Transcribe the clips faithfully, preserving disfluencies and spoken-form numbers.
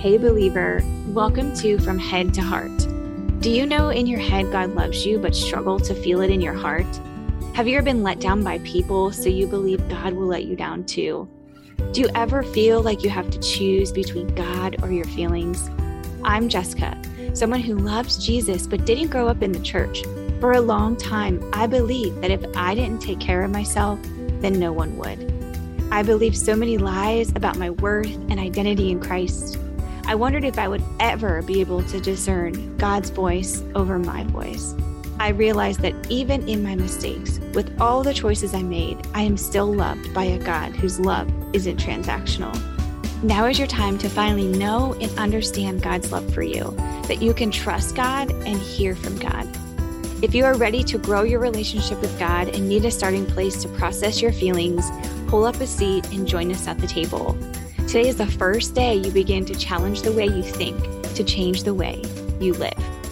Hey believer, welcome to From Head to Heart. Do you know in your head God loves you but struggle to feel it in your heart? Have you ever been let down by people so you believe God will let you down too? Do you ever feel like you have to choose between God or your feelings? I'm Jessica, someone who loves Jesus but didn't grow up in the church. For a long time, I believed that if I didn't take care of myself, then no one would. I believed so many lies about my worth and identity in Christ. I wondered if I would ever be able to discern God's voice over my voice. I realized that even in my mistakes, with all the choices I made, I am still loved by a God whose love isn't transactional. Now is your time to finally know and understand God's love for you, that you can trust God and hear from God. If you are ready to grow your relationship with God and need a starting place to process your feelings, pull up a seat and join us at the table. Today is the first day you begin to challenge the way you think, to change the way you live.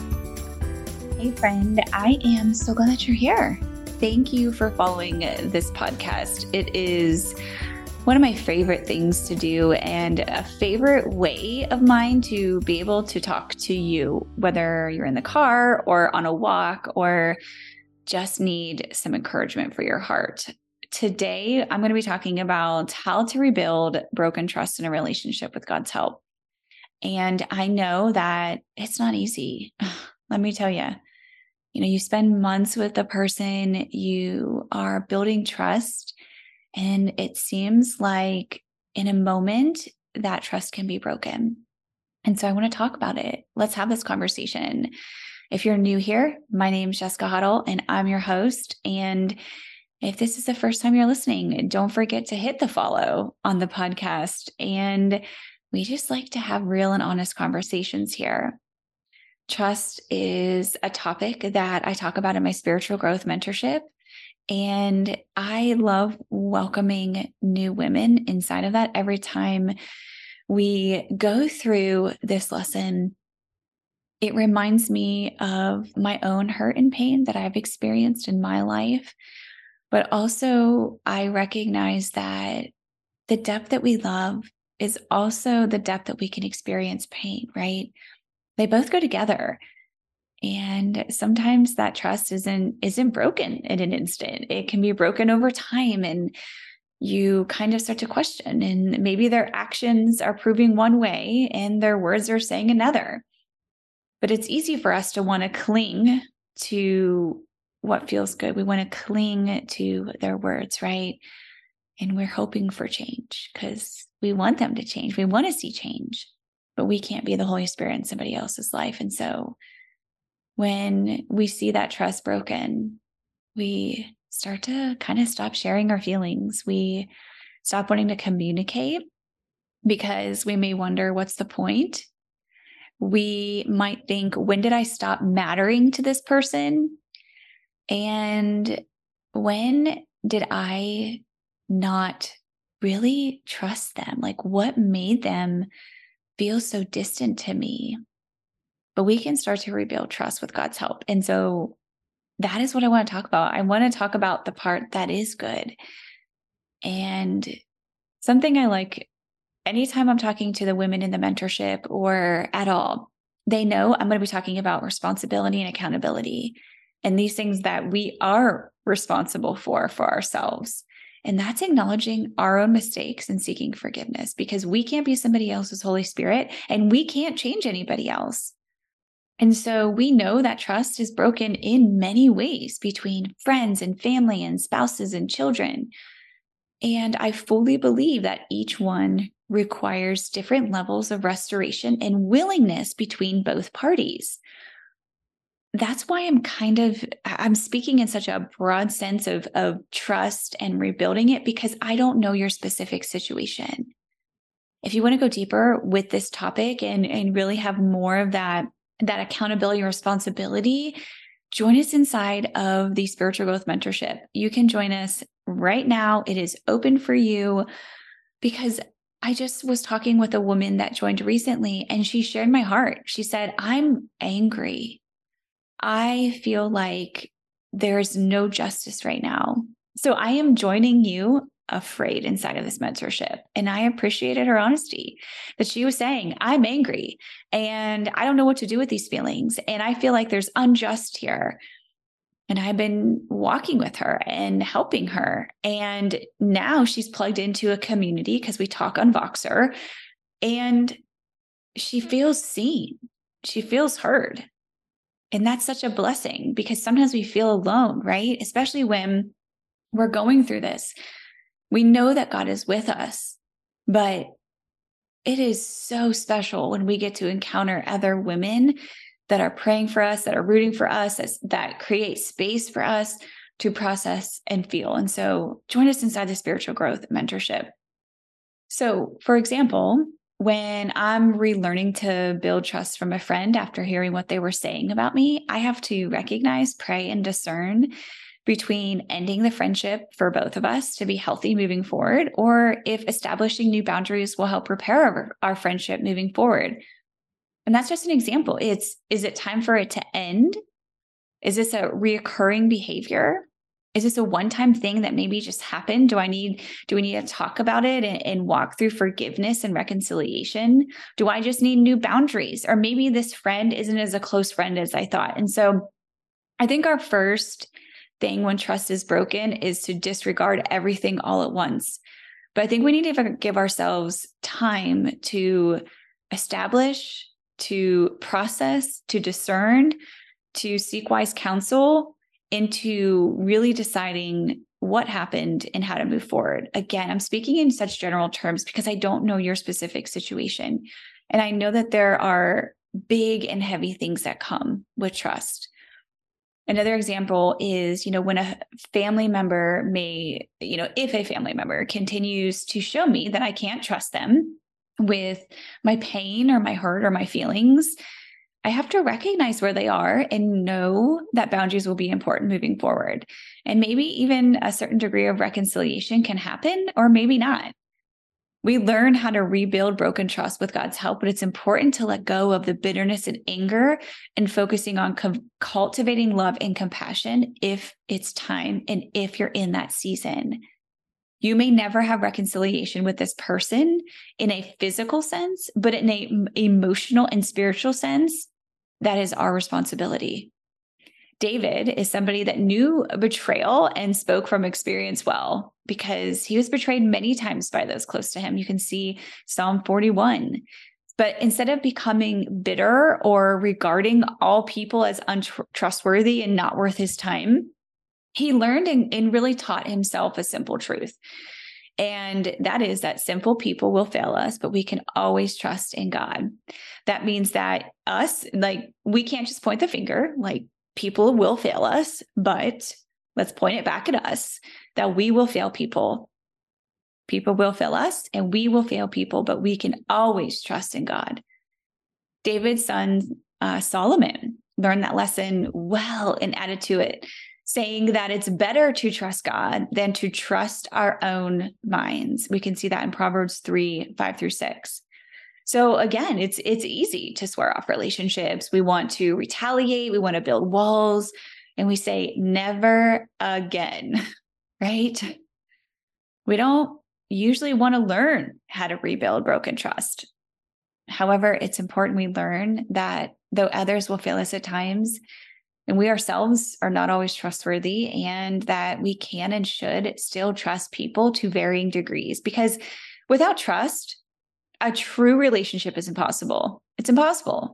Hey friend, I am so glad that you're here. Thank you for following this podcast. It is one of my favorite things to do and a favorite way of mine to be able to talk to you, whether you're in the car or on a walk or just need some encouragement for your heart. Today, I'm going to be talking about how to rebuild broken trust in a relationship with God's help. And I know that it's not easy. Let me tell you, you know, you spend months with the person, you are building trust, and it seems like in a moment that trust can be broken. And so I want to talk about it. Let's have this conversation. If you're new here, my name is Jessica Huddle and I'm your host. And if this is the first time you're listening, don't forget to hit the follow on the podcast. And we just like to have real and honest conversations here. Trust is a topic that I talk about in my spiritual growth mentorship. And I love welcoming new women inside of that. Every time we go through this lesson, it reminds me of my own hurt and pain that I've experienced in my life. But also, I recognize that the depth that we love is also the depth that we can experience pain, right? They both go together. And sometimes that trust isn't, isn't broken in an instant. It can be broken over time, and you kind of start to question. And maybe their actions are proving one way and their words are saying another. But it's easy for us to want to cling to what feels good. We want to cling to their words, right? And we're hoping for change because we want them to change. We want to see change, but we can't be the Holy Spirit in somebody else's life. And so when we see that trust broken, we start to kind of stop sharing our feelings. We stop wanting to communicate because we may wonder, what's the point? We might think, when did I stop mattering to this person? And when did I not really trust them? Like, what made them feel so distant to me? But we can start to rebuild trust with God's help. And so that is what I want to talk about. I want to talk about the part that is good. And something I like anytime I'm talking to the women in the mentorship or at all, they know I'm going to be talking about responsibility and accountability. And these things that we are responsible for, for ourselves. And that's acknowledging our own mistakes and seeking forgiveness, because we can't be somebody else's Holy Spirit and we can't change anybody else. And so we know that trust is broken in many ways between friends and family and spouses and children. And I fully believe that each one requires different levels of restoration and willingness between both parties. That's why I'm kind of, I'm speaking in such a broad sense of, of trust and rebuilding it, because I don't know your specific situation. If you want to go deeper with this topic and, and really have more of that, that accountability and responsibility, join us inside of the Spiritual Growth Mentorship. You can join us right now. It is open for you, because I just was talking with a woman that joined recently, and she shared my heart. She said, I'm angry. I feel like there's no justice right now. So I am joining you afraid inside of this mentorship. And I appreciated her honesty that she was saying, I'm angry and I don't know what to do with these feelings. And I feel like there's unjust here. And I've been walking with her and helping her. And now she's plugged into a community because we talk on Voxer, and she feels seen. She feels heard. And that's such a blessing, because sometimes we feel alone, right? Especially when we're going through this. We know that God is with us, but it is so special when we get to encounter other women that are praying for us, that are rooting for us, that create space for us to process and feel. And so join us inside the Spiritual Growth Mentorship. So, for example, when I'm relearning to build trust from a friend after hearing what they were saying about me, I have to recognize, pray, and discern between ending the friendship for both of us to be healthy moving forward, or if establishing new boundaries will help repair our, our friendship moving forward. And that's just an example. It's, is it time for it to end? Is this a reoccurring behavior? Is this a one-time thing that maybe just happened? Do I need, do we need to talk about it and, and walk through forgiveness and reconciliation? Do I just need new boundaries? Or maybe this friend isn't as a close friend as I thought. And so I think our first thing when trust is broken is to disregard everything all at once. But I think we need to give ourselves time to establish, to process, to discern, to seek wise counsel, into really deciding what happened and how to move forward. Again, I'm speaking in such general terms because I don't know your specific situation. And I know that there are big and heavy things that come with trust. Another example is, you know, when a family member may, you know, if a family member continues to show me that I can't trust them with my pain or my hurt or my feelings, I have to recognize where they are and know that boundaries will be important moving forward. And maybe even a certain degree of reconciliation can happen, or maybe not. We learn how to rebuild broken trust with God's help, but it's important to let go of the bitterness and anger and focusing on com- cultivating love and compassion if it's time and if you're in that season. You may never have reconciliation with this person in a physical sense, but in an emotional and spiritual sense, that is our responsibility. David is somebody that knew betrayal and spoke from experience well, because he was betrayed many times by those close to him. You can see Psalm forty-one. But instead of becoming bitter or regarding all people as untrustworthy and not worth his time, he learned and, and really taught himself a simple truth. And that is that simple people will fail us, but we can always trust in God. That means that us, like, we can't just point the finger, like, people will fail us, but let's point it back at us that we will fail people. People will fail us and we will fail people, but we can always trust in God. David's son, uh, Solomon, learned that lesson well and added to it, saying that it's better to trust God than to trust our own minds. We can see that in Proverbs three, five through six. So again, it's it's easy to swear off relationships. We want to retaliate. We want to build walls. And we say, never again, right? We don't usually want to learn how to rebuild broken trust. However, it's important we learn that though others will fail us at times, and we ourselves are not always trustworthy, and that we can and should still trust people to varying degrees. Because without trust, a true relationship is impossible. It's impossible.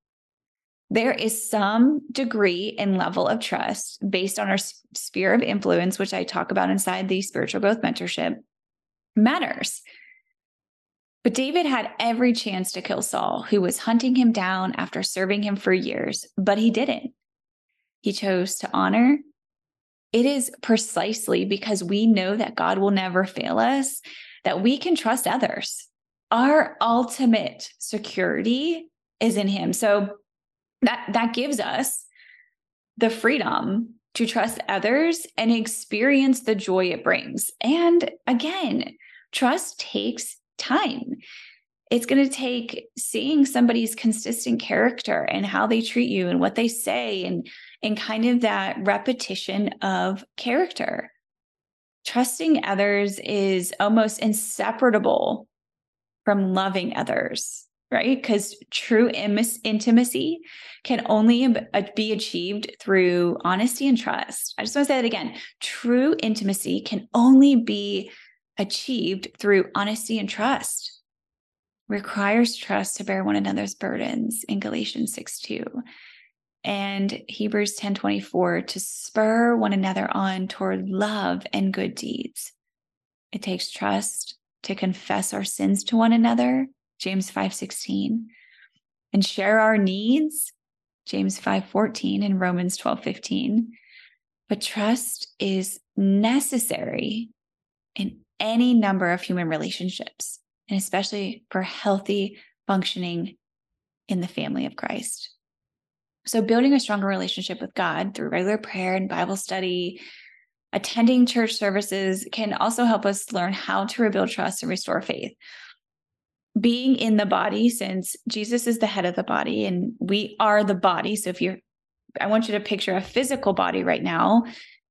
There is some degree and level of trust based on our sphere of influence, which I talk about inside the Spiritual Growth Mentorship, matters. But David had every chance to kill Saul, who was hunting him down after serving him for years, but he didn't. He chose to honor. It is precisely because we know that God will never fail us that we can trust others. Our ultimate security is in him. So that, that gives us the freedom to trust others and experience the joy it brings. And again, trust takes time. It's going to take seeing somebody's consistent character and how they treat you and what they say, and, and kind of that repetition of character. trusting others is almost inseparable from loving others, right? Because true im- intimacy can only be achieved through honesty and trust. I just want to say that again. True intimacy can only be achieved through honesty and trust. Requires trust to bear one another's burdens in Galatians six two. And Hebrews ten twenty-four, to spur one another on toward love and good deeds. It takes trust to confess our sins to one another, James five sixteen, and share our needs, James five fourteen and Romans twelve fifteen. But trust is necessary in any number of human relationships, and especially for healthy functioning in the family of Christ. So building a stronger relationship with God through regular prayer and Bible study, attending church services can also help us learn how to rebuild trust and restore faith. Being in the body, since Jesus is the head of the body and we are the body. So if you're, I want you to picture a physical body right now.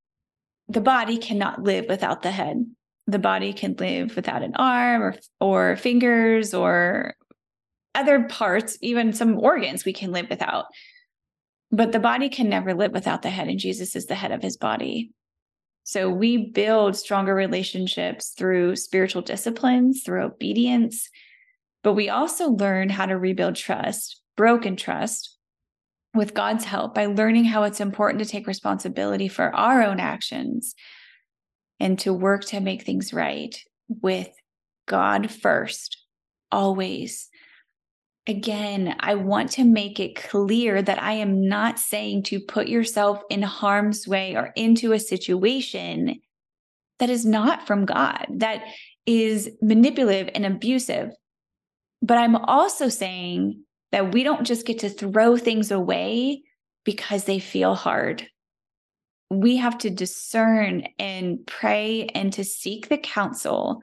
The body cannot live without the head. The body can live without an arm or, or fingers or other parts, even some organs we can live without. But the body can never live without the head, and Jesus is the head of his body. So we build stronger relationships through spiritual disciplines, through obedience, but we also learn how to rebuild trust, broken trust, with God's help by learning how it's important to take responsibility for our own actions and to work to make things right with God first, always. Again, I want to make it clear that I am not saying to put yourself in harm's way or into a situation that is not from God, that is manipulative and abusive. But I'm also saying that we don't just get to throw things away because they feel hard. We have to discern and pray and to seek the counsel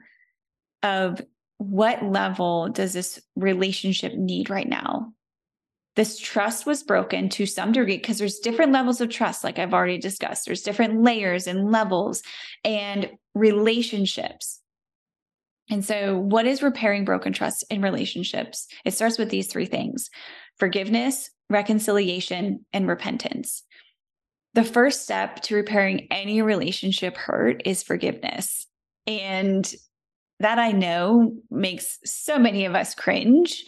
of what level does this relationship need right now? This trust was broken to some degree because there's different levels of trust, like I've already discussed. There's different layers and levels and relationships. And so what is repairing broken trust in relationships? It starts with these three things: forgiveness, reconciliation, and repentance. The first step to repairing any relationship hurt is forgiveness. And that I know makes so many of us cringe.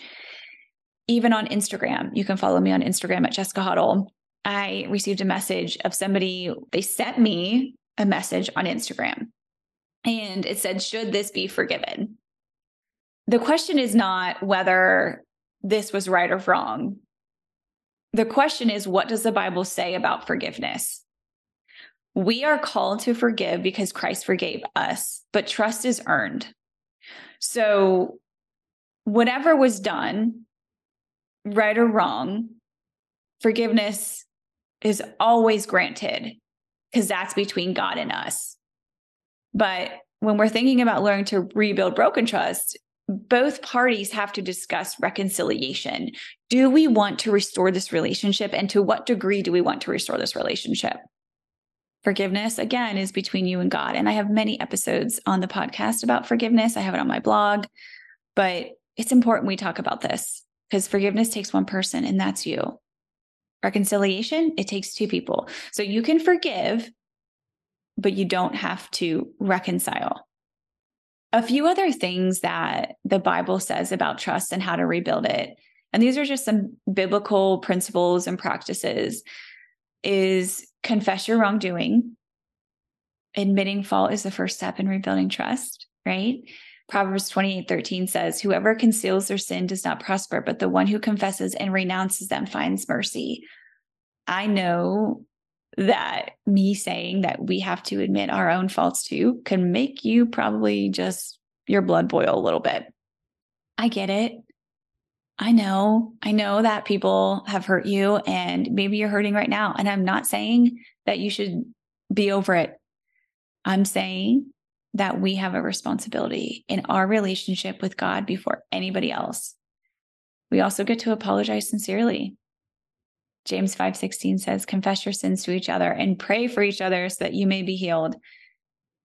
Even on Instagram, you can follow me on Instagram at Jessica Huddle. I received a message of somebody, they sent me a message on Instagram and it said, should this be forgiven? The question is not whether this was right or wrong. The question is, what does the Bible say about forgiveness? We are called to forgive because Christ forgave us, but trust is earned. So whatever was done, right or wrong, forgiveness is always granted because that's between God and us. But when we're thinking about learning to rebuild broken trust, both parties have to discuss reconciliation. Do we want to restore this relationship? And to what degree do we want to restore this relationship? Forgiveness, again, is between you and God. And I have many episodes on the podcast about forgiveness. I have it on my blog, but it's important we talk about this because forgiveness takes one person, and that's you. Reconciliation, it takes two people. So you can forgive, but you don't have to reconcile. A few other things that the Bible says about trust and how to rebuild it, and these are just some biblical principles and practices, is confess your wrongdoing. Admitting fault is the first step in rebuilding trust, right? Proverbs twenty-eight thirteen says, whoever conceals their sin does not prosper, but the one who confesses and renounces them finds mercy. I know that me saying that we have to admit our own faults too can make you probably just your blood boil a little bit. I get it. I know, I know that people have hurt you and maybe you're hurting right now. And I'm not saying that you should be over it. I'm saying that we have a responsibility in our relationship with God before anybody else. We also get to apologize sincerely. James five sixteen says, confess your sins to each other and pray for each other so that you may be healed.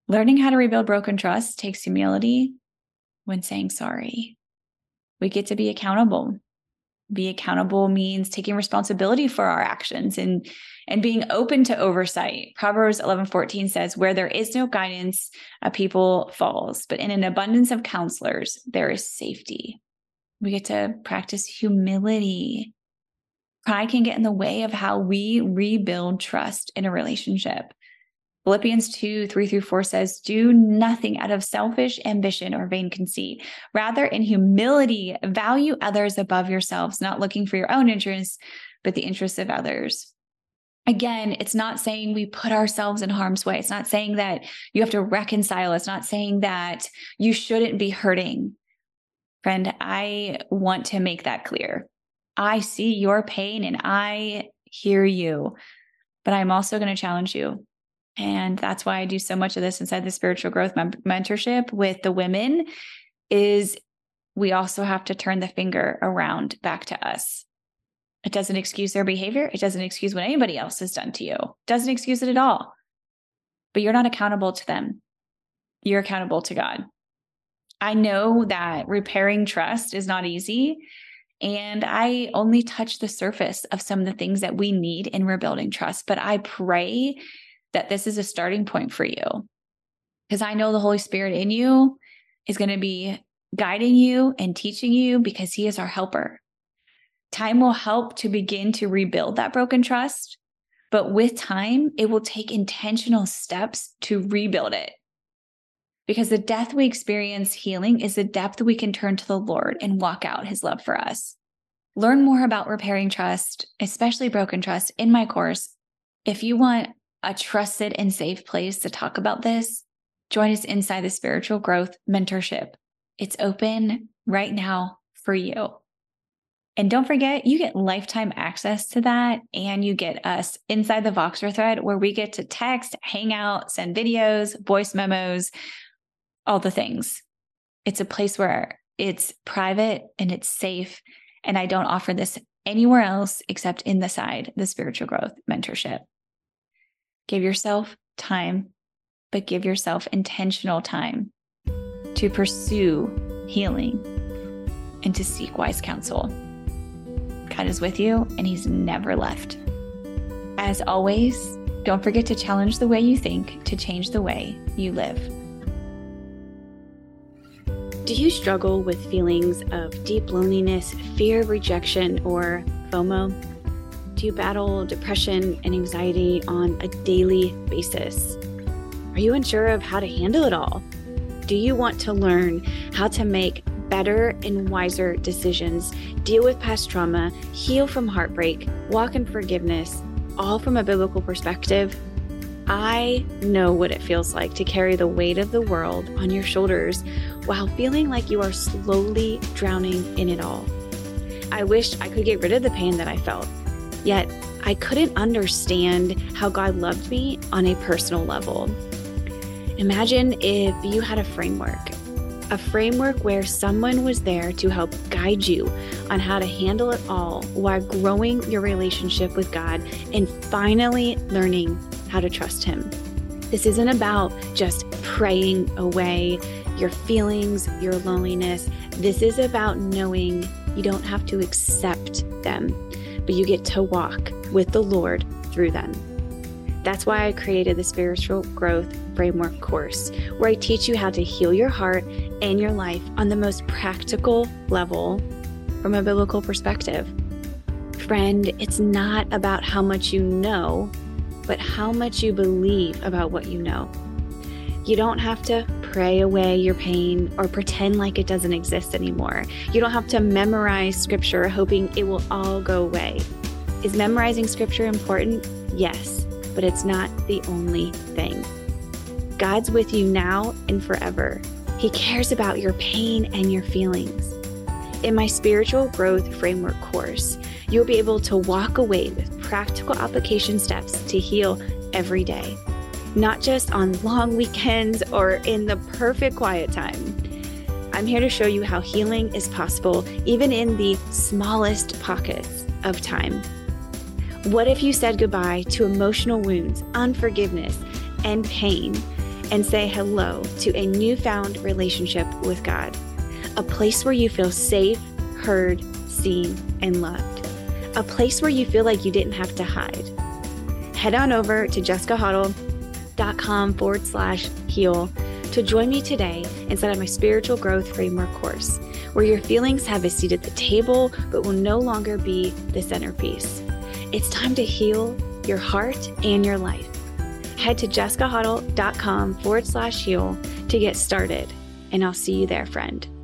Learning how to rebuild broken trust takes humility when saying sorry. We get to be accountable. Be accountable means taking responsibility for our actions and, and being open to oversight. Proverbs eleven fourteen says, where there is no guidance, a people falls, but in an abundance of counselors, there is safety. We get to practice humility. Pride can get in the way of how we rebuild trust in a relationship. Philippians two, three through four says, do nothing out of selfish ambition or vain conceit. Rather, in humility, value others above yourselves, not looking for your own interests, but the interests of others. Again, it's not saying we put ourselves in harm's way. It's not saying that you have to reconcile. It's not saying that you shouldn't be hurting. Friend, I want to make that clear. I see your pain and I hear you, but I'm also going to challenge you. And that's why I do so much of this inside the spiritual growth mem- mentorship with the women is we also have to turn the finger around back to us. It doesn't excuse their behavior. It doesn't excuse what anybody else has done to you. It doesn't excuse it at all. But you're not accountable to them. You're accountable to God. I know that repairing trust is not easy. And I only touch the surface of some of the things that we need in rebuilding trust. But I pray that this is a starting point for you, because I know the Holy Spirit in you is going to be guiding you and teaching you because he is our helper. Time will help to begin to rebuild that broken trust, but with time, it will take intentional steps to rebuild it. Because the depth we experience healing is the depth we can turn to the Lord and walk out his love for us. Learn more about repairing trust, especially broken trust, in my course. If you want a trusted and safe place to talk about this, join us inside the Spiritual Growth Mentorship. It's open right now for you. And don't forget, you get lifetime access to that, and you get us inside the Voxer thread where we get to text, hang out, send videos, voice memos, all the things. It's a place where it's private and it's safe, and I don't offer this anywhere else except in the side, the Spiritual Growth Mentorship. Give yourself time, but give yourself intentional time to pursue healing and to seek wise counsel. God is with you, and he's never left. As always, don't forget to challenge the way you think to change the way you live. Do you struggle with feelings of deep loneliness, fear of rejection, or FOMO? Do you battle depression and anxiety on a daily basis? Are you unsure of how to handle it all? Do you want to learn how to make better and wiser decisions, deal with past trauma, heal from heartbreak, walk in forgiveness, all from a biblical perspective? I know what it feels like to carry the weight of the world on your shoulders while feeling like you are slowly drowning in it all. I wish I could get rid of the pain that I felt. Yet, I couldn't understand how God loved me on a personal level. Imagine if you had a framework, a framework where someone was there to help guide you on how to handle it all while growing your relationship with God and finally learning how to trust him. This isn't about just praying away your feelings, your loneliness. This is about knowing you don't have to accept them, but you get to walk with the Lord through them. That's why I created the Spiritual Growth Framework course, where I teach you how to heal your heart and your life on the most practical level from a biblical perspective. Friend, it's not about how much you know, but how much you believe about what you know. You don't have to pray away your pain or pretend like it doesn't exist anymore. You don't have to memorize scripture hoping it will all go away. Is memorizing scripture important? Yes, but it's not the only thing. God's with you now and forever. He cares about your pain and your feelings. In my Spiritual Growth Framework course, you'll be able to walk away with practical application steps to heal every day, not just on long weekends or in the perfect quiet time. I'm here to show you how healing is possible even in the smallest pockets of time. What if you said goodbye to emotional wounds, unforgiveness, and pain, and say hello to a newfound relationship with God, a place where you feel safe, heard, seen, and loved, a place where you feel like you didn't have to hide. Head on over to jessicahottle.com forward slash heal to join me today inside of my spiritual growth framework course, where your feelings have a seat at the table, but will no longer be the centerpiece. It's time to heal your heart and your life. Head to jessicahottle.com forward slash heal to get started, and I'll see you there, friend.